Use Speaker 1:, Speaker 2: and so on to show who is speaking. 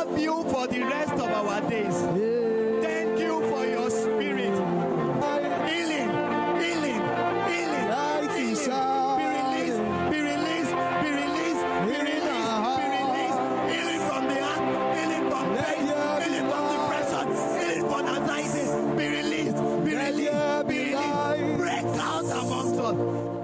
Speaker 1: serve you for the rest of our days. Thank you for your spirit. Healing, healing, healing, healing. Be released, be released, be released, be released, be released. Healing from the heart, healing from pain, healing from depression, healing from anxiety. Be released, be released, be released. Break out amongst us.